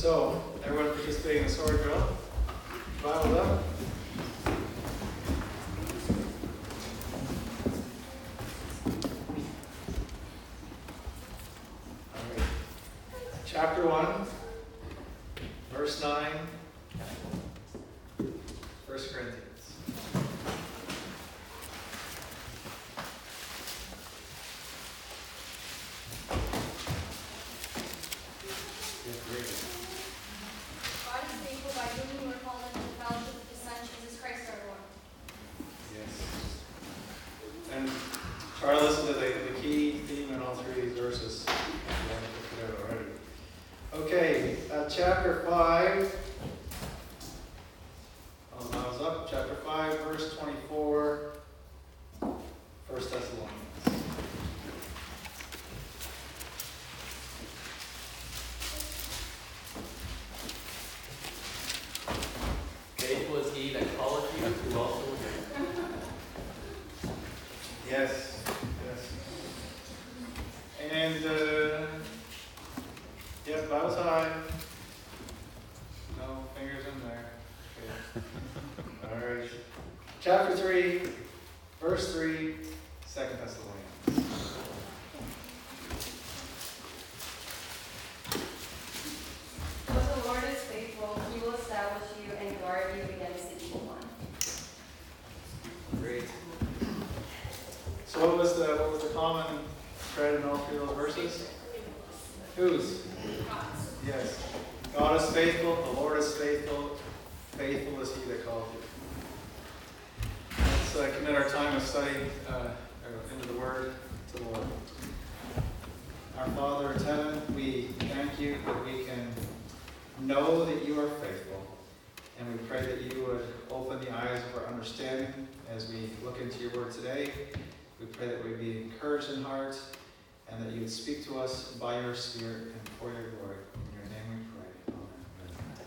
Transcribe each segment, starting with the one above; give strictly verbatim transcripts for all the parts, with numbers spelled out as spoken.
So, everyone participating in the sword drill, Bible up. All right. Chapter one, verse nine, First Corinthians. Try to listen to the, the key theme in all three of these verses. Already. Okay, uh, chapter five. Oh, I was up. Chapter five, verse twenty-four. First Thessalonians. Faithful is he that calleth you, who also will do. Yes. And, uh, yeah, Bible time. No fingers in there. Okay. All right. Chapter three, verse three, Second Thessalonians. But the Lord is faithful. He will establish you and guard you against the evil one. Great. So what was the what was the common thread in all three of those verses? Whose? Yes. God is faithful, the Lord is faithful, faithful is he that called you. Let's uh, commit our time of study uh, into the Word to the Lord. Our Father in heaven, we thank you that we can know that you are faithful, and we pray that you would open the eyes of our understanding as we look into your Word today. We pray that we be encouraged in heart, and that you would speak to us by your Spirit and for your glory. In your name we pray. Amen.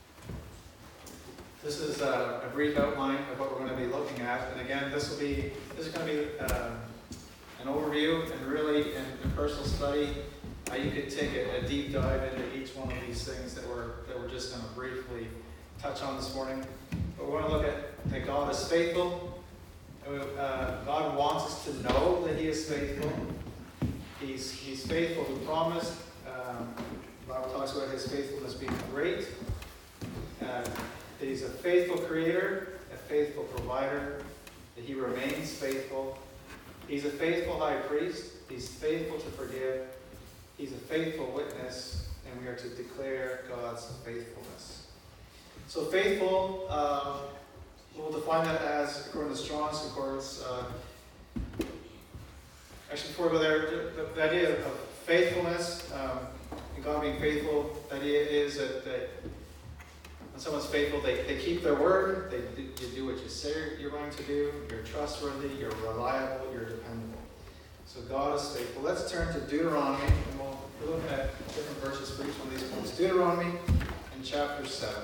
This is uh, a brief outline of what we're going to be looking at. And again, this will be this is going to be uh, an overview, and really in, in personal study, uh, you could take a, a deep dive into each one of these things that we're that we're just going to briefly touch on this morning. But we want to look at that God is faithful. Uh, God wants us to know that he is faithful. He's, he's faithful who promised. Um, the Bible talks about his faithfulness being great. Uh, that he's a faithful creator, a faithful provider, that he remains faithful. He's a faithful high priest. He's faithful to forgive. He's a faithful witness, and we are to declare God's faithfulness. So faithful, um, we'll define that as, according to Strong's Concordance, uh, Actually, before we go there, the, the idea of faithfulness, um, and God being faithful, the idea is that, that when someone's faithful, they, they keep their word, they do, you do what you say you're going to do, you're trustworthy, you're reliable, you're dependable. So God is faithful. Let's turn to Deuteronomy, and we'll, we'll look at different verses for each one of these points. Deuteronomy in chapter seven.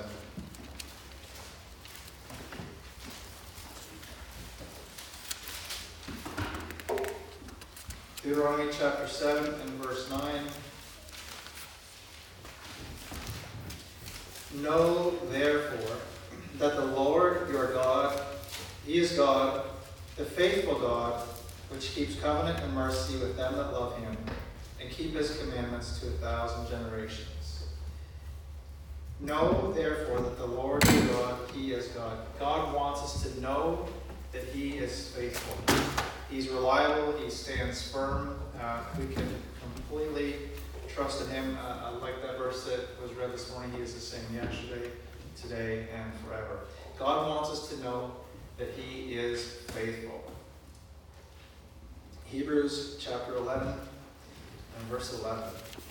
Deuteronomy chapter seven and verse nine. Know therefore that the Lord your God, he is God, the faithful God, which keeps covenant and mercy with them that love him, and keep his commandments to a thousand generations. Know therefore that the Lord your God, he is God. God wants us to know that he is faithful. He's reliable. He stands firm. Uh, we can completely trust in him. Uh, I like that verse that was read this morning. He is the same yesterday, today, and forever. God wants us to know that he is faithful. Hebrews chapter eleven and verse eleven.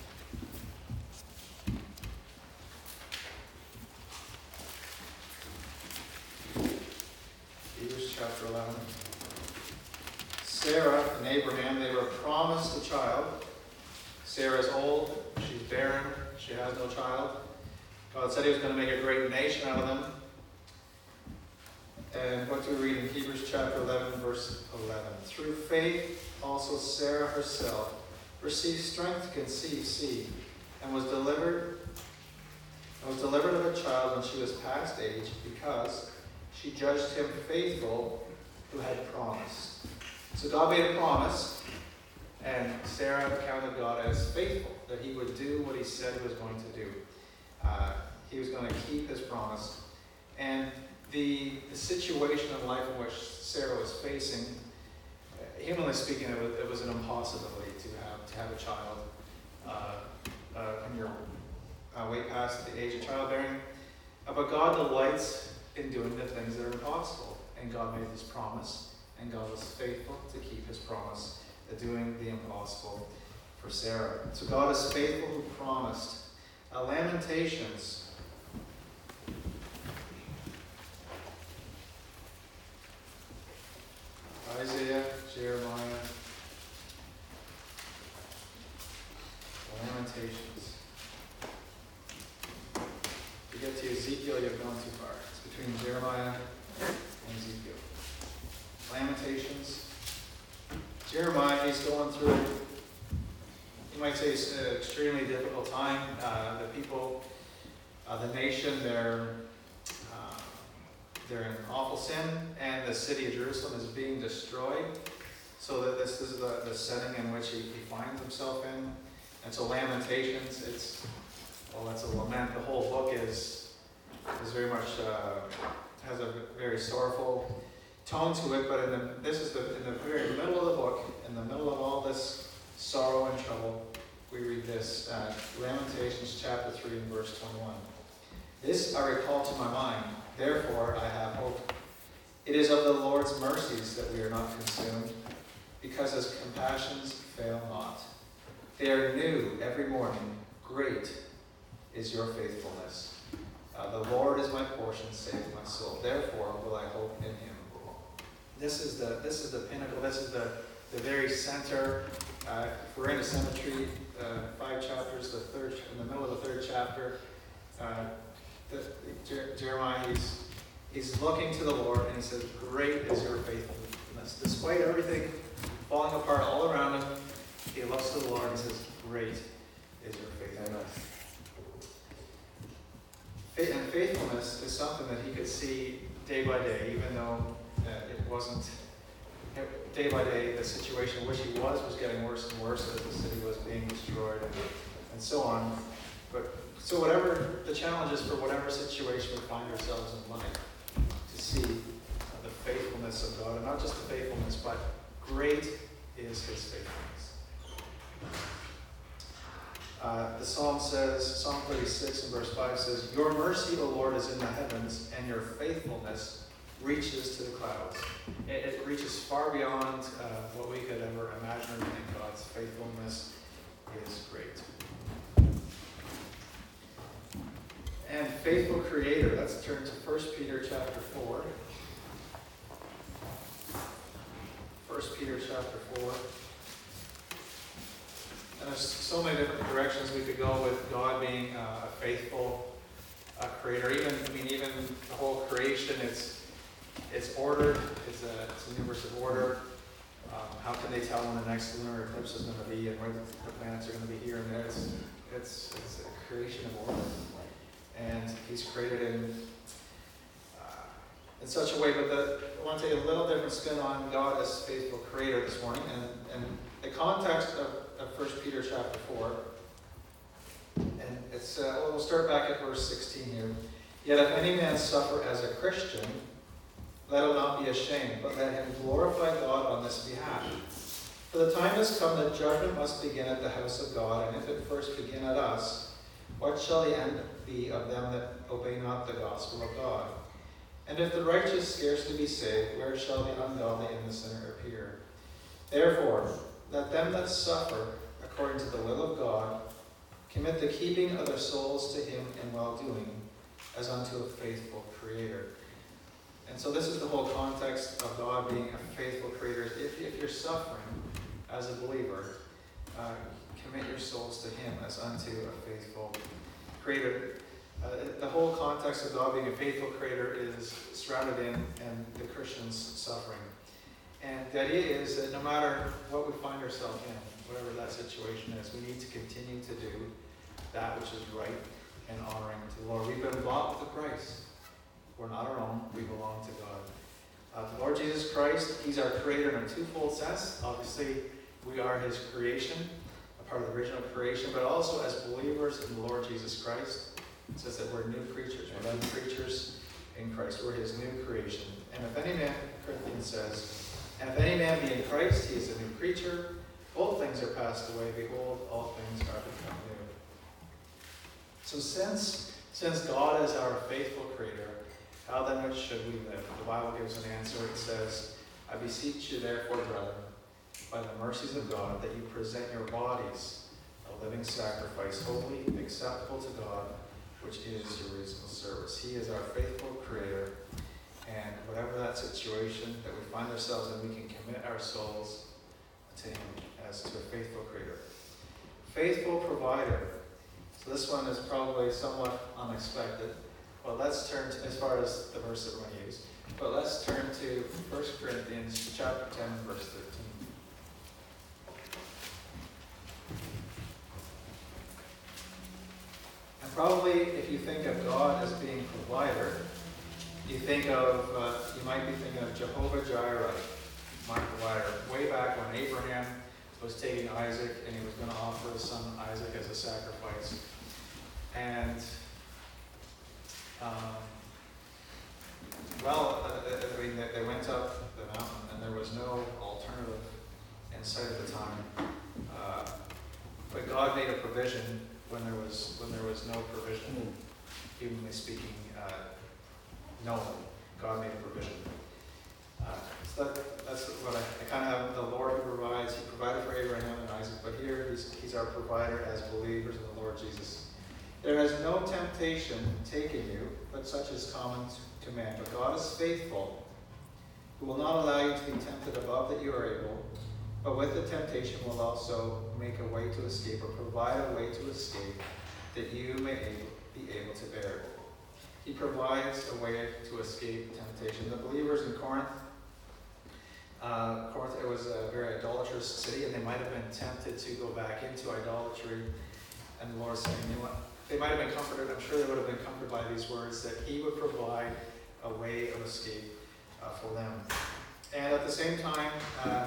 Hebrews chapter eleven. Sarah and Abraham, they were promised a child. Sarah's old, she's barren, she has no child. God said he was going to make a great nation out of them. And what do we read in Hebrews chapter eleven, verse eleven? Through faith, also Sarah herself received strength to conceive seed, and was delivered and was delivered of a child when she was past age, because she judged him faithful who had promised. So God made a promise, and Sarah counted God as faithful, that he would do what he said he was going to do. Uh, he was going to keep his promise. And the, the situation in life in which Sarah was facing, uh, humanly speaking, it was, it was an impossibility to have to have a child uh, uh, when you're uh, way past the age of childbearing. Uh, but God delights in doing the things that are impossible. And God made his promise, and God was faithful to keep his promise, of doing the impossible for Sarah. So God is faithful who promised. Uh, Lamentations. Isaiah, Jeremiah, Lamentations. If you get to Ezekiel, you've gone too far. It's between Jeremiah and Ezekiel. Lamentations. Jeremiah, he's going through, you might say, it's an extremely difficult time. Uh, the people, uh, the nation, they're uh, they're in awful sin, and the city of Jerusalem is being destroyed. So that this, this is the, the setting in which he, he finds himself in. And so Lamentations, it's, well, that's a lament. The whole book is is very much, uh, has a very sorrowful tone to it, but in the, this is the, in the very middle of the book, in the middle of all this sorrow and trouble, we read this, uh, Lamentations chapter three and verse twenty-one. This I recall to my mind, therefore I have hope. It is of the Lord's mercies that we are not consumed, because his compassions fail not. They are new every morning. Great is your faithfulness. Uh, the Lord is my portion, save my soul. Therefore will I hope in him. This is the this is the pinnacle. This is the, the very center. Uh, if we're in a cemetery, uh, five chapters, the third in the middle of the third chapter, uh, the, Jer- Jeremiah he's he's looking to the Lord and he says, "Great is your faithfulness." Despite everything falling apart all around him, he looks to the Lord and says, "Great is your faithfulness." And faithfulness is something that he could see day by day, even though uh, it wasn't, day by day, the situation in which he was was getting worse and worse as the city was being destroyed and, and so on. But so whatever the challenge is for whatever situation we find ourselves in life, to see uh, the faithfulness of God, and not just the faithfulness, but great is his faithfulness. Uh, the psalm says, Psalm thirty-six and verse five says, "Your mercy, O Lord, is in the heavens, and your faithfulness reaches to the clouds." It, it reaches far beyond uh, what we could ever imagine or think. God's faithfulness is great. And faithful Creator. Let's turn to First Peter chapter four. First Peter chapter four. And there's so many different directions we could go with God being uh, a faithful uh, creator. Even, I mean, even the whole creation, it's it's ordered. It's a, it's a universe of order. Um, how can they tell when the next lunar eclipse is going to be and where the planets are going to be here and there? It's, it's, it's a creation of order. And he's created in, uh, in such a way, but the, I want to take a little different spin on God as faithful creator this morning. And, and the context of of First Peter chapter four, and it's uh, well, we'll start back at verse sixteen here. "Yet if any man suffer as a Christian, let him not be ashamed, but let him glorify God on this behalf. For the time has come that judgment must begin at the house of God, and if it first begin at us, what shall the end be of them that obey not the gospel of God? And if the righteous scarcely be saved, where shall the ungodly and the sinner appear? Therefore, let them that suffer according to the will of God commit the keeping of their souls to him in well-doing, as unto a faithful creator." And so this is the whole context of God being a faithful creator. If, if you're suffering as a believer, uh, commit your souls to him as unto a faithful creator. Uh, the whole context of God being a faithful creator is shrouded in, in the Christian's suffering. And the idea is that no matter what we find ourselves in, whatever that situation is, we need to continue to do that which is right and honoring to the Lord. We've been bought with a price. We're not our own. We belong to God. Uh, the Lord Jesus Christ, He's our creator in a twofold sense. Obviously, we are His creation, a part of the original creation, but also as believers in the Lord Jesus Christ. It says that we're new creatures. We're new creatures in Christ. We're His new creation. And if any man, Corinthians says, and if any man be in Christ, he is a new creature. Old things are passed away. Behold, all things are become new. So since, since God is our faithful creator, how then should we live? The Bible gives an answer. It says, I beseech you therefore, brethren, by the mercies of God, that you present your bodies a living sacrifice, holy, acceptable to God, which is your reasonable service. He is our faithful creator, and whatever that situation that we find ourselves in, we can commit our souls to Him as to a faithful creator. Faithful provider. So this one is probably somewhat unexpected. Well, let's turn to, as far as the verse that we're going to use, but let's turn to First Corinthians chapter ten, verse thirteen. And probably if you think of God as being provider, you think of, uh, you might be thinking of Jehovah Jireh, my provider. Way back when Abraham was taking Isaac and he was going to offer his son Isaac as a sacrifice. And Um, well, uh, I mean, they went up the mountain, and there was no alternative in sight at the time. Uh, but God made a provision when there was when there was no provision. Humanly speaking, uh, no, God made a provision. Uh, so that, that's what I, I kind of have. The Lord who provides. He provided for Abraham and Isaac, but here He's He's our provider as believers in the Lord Jesus. There has no temptation taken you, but such is common to man. But God is faithful, who will not allow you to be tempted above that you are able, but with the temptation will also make a way to escape, or provide a way to escape, that you may be able to bear it. He provides a way to escape temptation. The believers in Corinth, uh, Corinth, it was a very idolatrous city, and they might have been tempted to go back into idolatry. And the Lord saying, you know what? They might have been comforted, I'm sure they would have been comforted by these words, that He would provide a way of escape uh, for them. And at the same time, uh,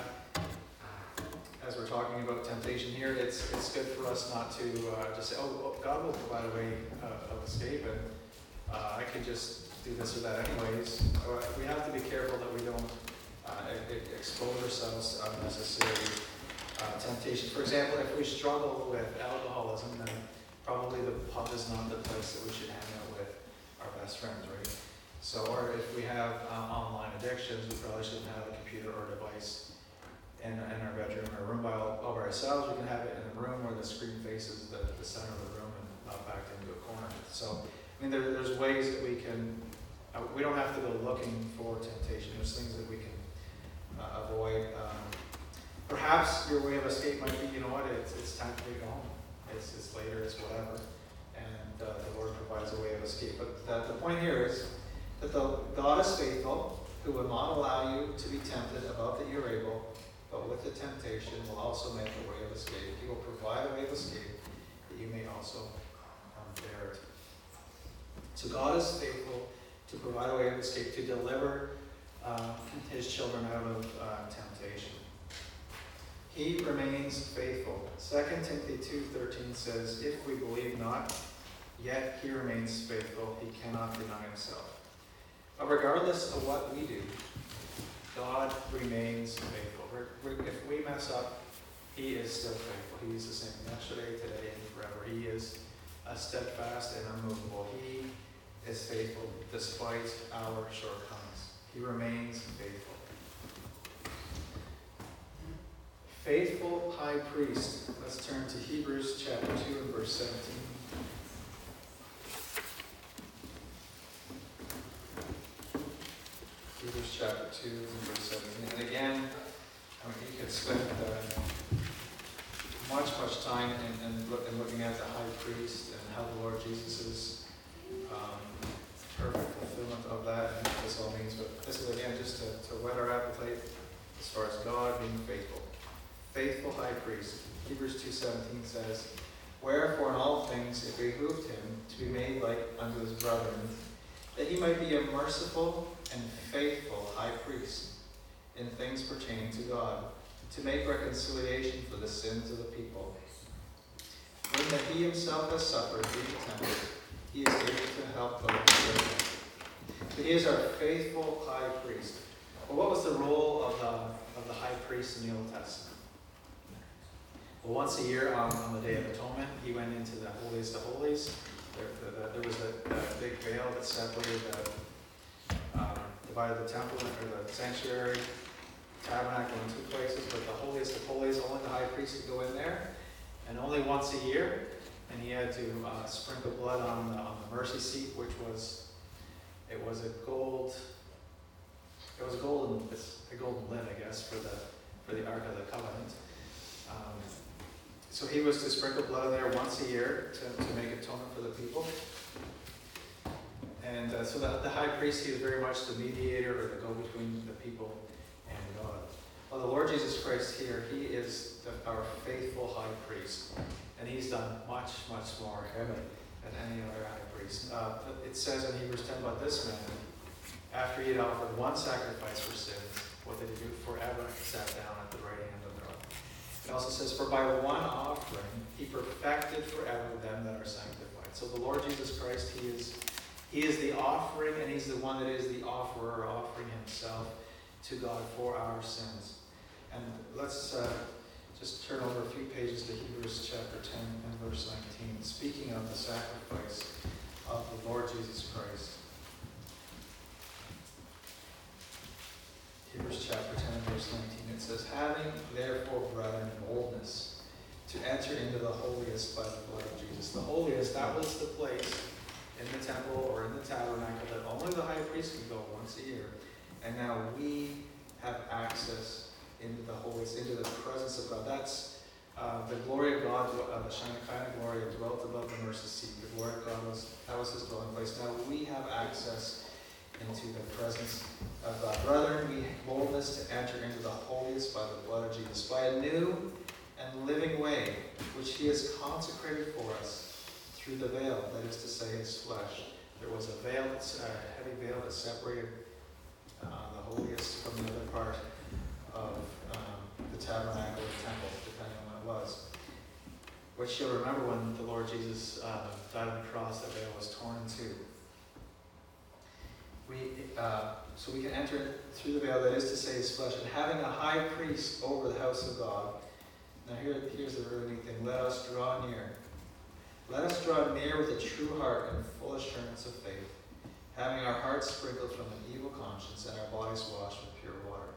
as we're talking about temptation here, it's it's good for us not to uh, just say, oh, well, God will provide a way uh, of escape, and uh, I can just do this or that anyways. Uh, we have to be careful that we don't uh, e- expose ourselves to unnecessary uh, temptation. For example, if we struggle with alcoholism, then probably the pub is not the place that we should hang out with our best friends, right? So, or if we have uh, online addictions, we probably shouldn't have a computer or device in, in our bedroom or room by all, all by ourselves. We can have it in a room where the screen faces the, the center of the room and not backed into a corner. So, I mean, there, there's ways that we can, uh, we don't have to go looking for temptation. There's things that we can uh, avoid. Um, perhaps your way of escape might be, you know what, it's, it's time for you to go home. It's, it's later, it's whatever, and uh, the Lord provides a way of escape. But the, the point here is that the God is faithful, who will not allow you to be tempted above that you're able, but with the temptation will also make a way of escape. He will provide a way of escape that you may also um, bear it. So God is faithful to provide a way of escape, to deliver uh, His children out of uh, temptation. He remains faithful. Second Timothy two thirteen says, if we believe not, yet He remains faithful. He cannot deny Himself. But regardless of what we do, God remains faithful. We're, we're, if we mess up, He is still faithful. He is the same yesterday, today, and forever. He is uh, steadfast and unmovable. He is faithful despite our shortcomings. He remains faithful. Faithful high priest. Let's turn to Hebrews chapter two and verse seventeen. Hebrews chapter two and verse seventeen. And again, I mean, you could spend uh, much, much time in, in, look, in looking at the high priest and how the Lord Jesus is um, perfect fulfillment of that and what this all means. But this is again just to, to whet our appetite as far as God being faithful. Faithful high priest. Hebrews two seventeen says, Wherefore in all things it behooved him to be made like unto his brethren, that he might be a merciful and faithful high priest in things pertaining to God, to make reconciliation for the sins of the people. When that he himself has suffered, being tempted, he is able to help those who are tempted. So he is our faithful high priest. Well, what was the role of the, of the high priest in the Old Testament? Well, once a year on, on the Day of Atonement, he went into the holiest of holies. There, the, the, there was a, a big veil that separated the, um, divided the temple or the sanctuary, tabernacle in two places, but the holiest of holies, only the high priest could go in there, and only once a year. And he had to uh, sprinkle blood on the, on the mercy seat, which was, it was a gold, it was a golden, it's a golden lid, I guess, for the for the Ark of the Covenant. Um, so he was to sprinkle blood there once a year to, to make atonement for the people. And uh, so the, the high priest, he was very much the mediator or the go-between the people and God. Well, the Lord Jesus Christ here, he is the, our faithful high priest. And he's done much, much more than any other high priest. Uh, it says in Hebrews ten about this man, after he had offered one sacrifice for sins, what did he do? Forever sat down at the right hand of God. It also says, for by one offering he perfected forever them that are sanctified. So the Lord Jesus Christ, he is he is the offering, and he's the one that is the offerer, offering himself to God for our sins. And let's uh, just turn over a few pages to Hebrews chapter ten and verse nineteen, speaking of the sacrifice of the Lord Jesus Christ. Hebrews chapter ten and verse nineteen, it says, having therefore, brethren, boldness to enter into the holiest by the blood of Jesus. The holiest, that was the place in the temple or in the tabernacle that only the high priest could go once a year. And now we have access into the holiest, into the presence of God. That's uh, the glory of God, uh, the Shekinah glory that dwelt above the mercy seat. The glory of God was, that was his dwelling place. Now we have access into the presence of God. Brethren, we have boldness to enter into the holiest by the blood of Jesus, by a new and living way, which he has consecrated for us through the veil, that is to say, his flesh. There was a veil, a heavy veil that separated uh, the holiest from the other part of um, the tabernacle or the temple, depending on what it was. Which you'll remember when the Lord Jesus uh, died on the cross, that veil was torn in two. We, uh, so we can enter through the veil, that is to say, his flesh, and having a high priest over the house of God. Now here, here's the really neat thing. Let us draw near. Let us draw near with a true heart and full assurance of faith, having our hearts sprinkled from an evil conscience and our bodies washed with pure water.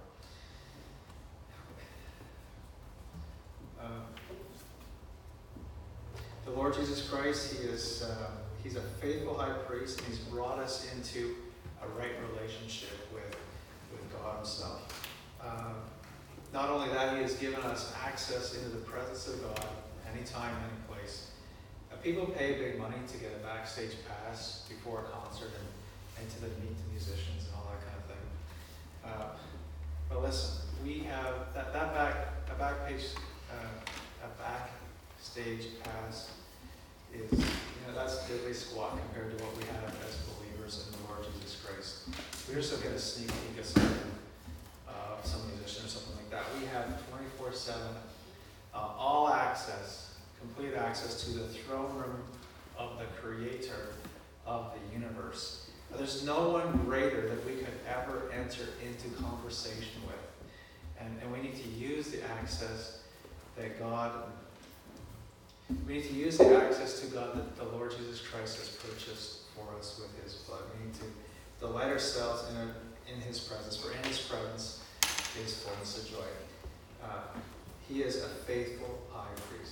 Uh, the Lord Jesus Christ, he is uh, he's a faithful high priest, and he's brought us into a right relationship with, with God himself. Uh, not only that, he has given us access into the presence of God anytime, any place. Uh, people pay big money to get a backstage pass before a concert and, and to the meet the musicians and all that kind of thing. Uh, but listen, we have that, that back a back page uh, a backstage pass is, you know, that's diddly squat compared to what we have as believers in the Lord Jesus Christ. We also get a sneak peek of something, uh, some musician or something like that. We have twenty-four seven uh, all access, complete access to the throne room of the Creator of the universe. Now, there's no one greater that we could ever enter into conversation with. And, and we need to use the access that God, we need to use the access to God that the Lord Jesus Christ has purchased for us with his blood. We need to delight ourselves in, our, in his presence, for in his presence is fullness of joy. Uh, he is a faithful high priest.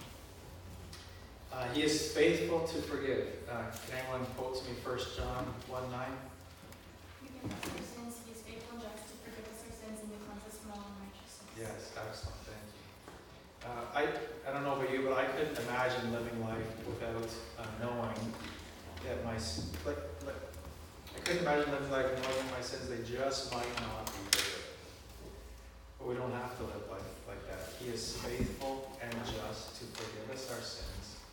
Uh, he is faithful to forgive. Uh, can anyone quote to me First John one nine? We confess our sins, he is faithful and just to forgive us our sins and to cleanse us from all unrighteousness. Yes, excellent, thank you. Uh, I, I don't know about you, but I couldn't imagine living life without uh, knowing that my, like, like, I couldn't imagine living life knowing my sins, they just might not be forgiven. But we don't have to live life like that. He is faithful and just to forgive us our sins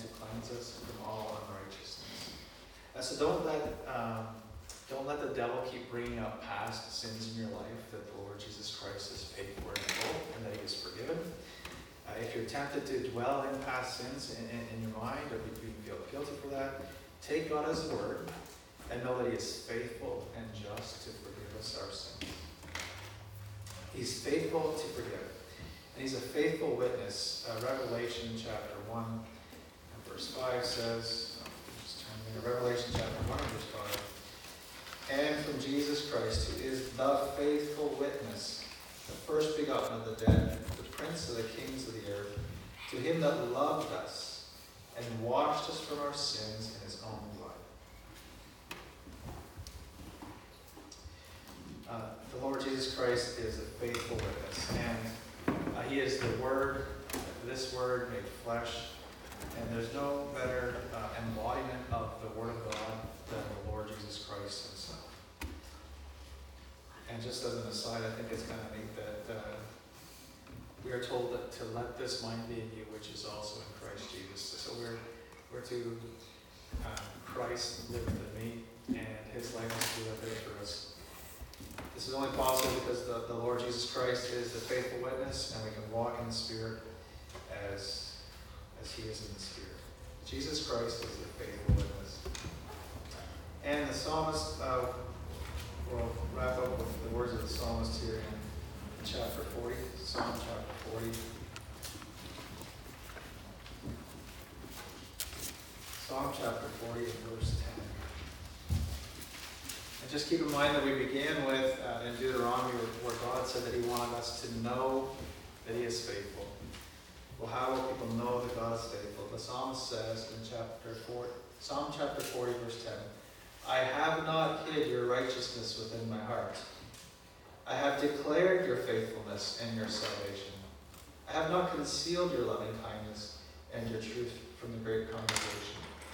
to cleanse us from all unrighteousness. Uh, so don't let um, don't let the devil keep bringing up past sins in your life that the Lord Jesus Christ has paid for in full and that He has forgiven. Uh, if you're tempted to dwell in past sins in, in, in your mind, or if you feel guilty for that, take God as a word and know that He is faithful and just to forgive us our sins. He's faithful to forgive. And He's a faithful witness. Uh, Revelation chapter one and verse five says, oh, just turn there, Revelation chapter one and verse five, and from Jesus Christ, who is the faithful witness, the first begotten of the dead, the prince of the kings of the earth, to Him that loved us and washed us from our sins in His own blood. Uh, the Lord Jesus Christ is a faithful witness, and uh, He is the Word, this Word made flesh, and there's no better uh, embodiment of the Word of God than the Lord Jesus Christ Himself. And just as an aside, I think it's kind of neat that uh, we are told that to let this mind be in you, which is also in Christ Jesus. So we're we're to uh, Christ live within me, and His likeness to live there for us. This is only possible because the, the Lord Jesus Christ is the faithful witness, and we can walk in the Spirit as as He is in the Spirit. Jesus Christ is the faithful witness. And the psalmist, uh, we'll wrap up with the words of the psalmist here in chapter forty, Psalm chapter forty. Psalm chapter forty and verse ten. And just keep in mind that we began with uh, in Deuteronomy where, where God said that He wanted us to know that He is faithful. Well, how will people know that God is faithful? The psalmist says in chapter four, Psalm chapter forty, verse ten, I have not hid your righteousness within my heart. I have declared your faithfulness and your salvation. I have not concealed your loving kindness and your truth from the great congregation.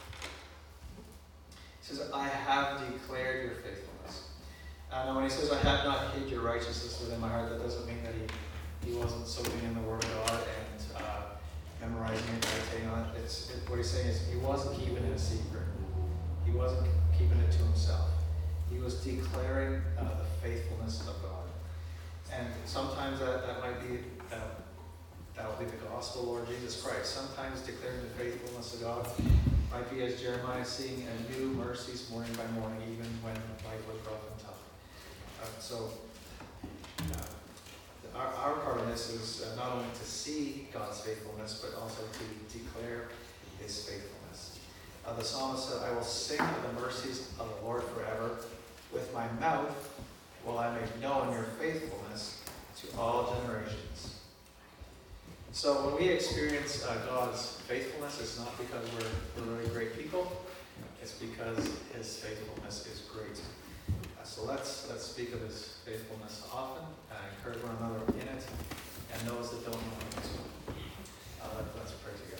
He says, I have declared your faithfulness. Uh, now when he says, I have not hid your righteousness within my heart, that doesn't mean that he, he wasn't soaking in the Word of God and uh, memorizing it, meditating on it. It's, it. What he's saying is he wasn't keeping it a secret. He wasn't keeping it to himself. He was declaring uh, the faithfulness of God. And sometimes that, that might be, uh, that will be the gospel, Lord Jesus Christ. Sometimes declaring the faithfulness of God might be as Jeremiah seeing a new mercies morning by morning, even when life was rough and tough. Uh, so uh, our, our part in this is uh, not only to see God's faithfulness, but also to declare His faithfulness. Uh, the psalmist said, I will sing of the mercies of the Lord forever. With my mouth will I make known your faithfulness to all generations. So when we experience uh, God's faithfulness, it's not because we're, we're really great people. It's because His faithfulness is great. Uh, so let's let's speak of His faithfulness often, uh, encourage one another in it, and those that don't know Him as well. Uh, let, let's pray together.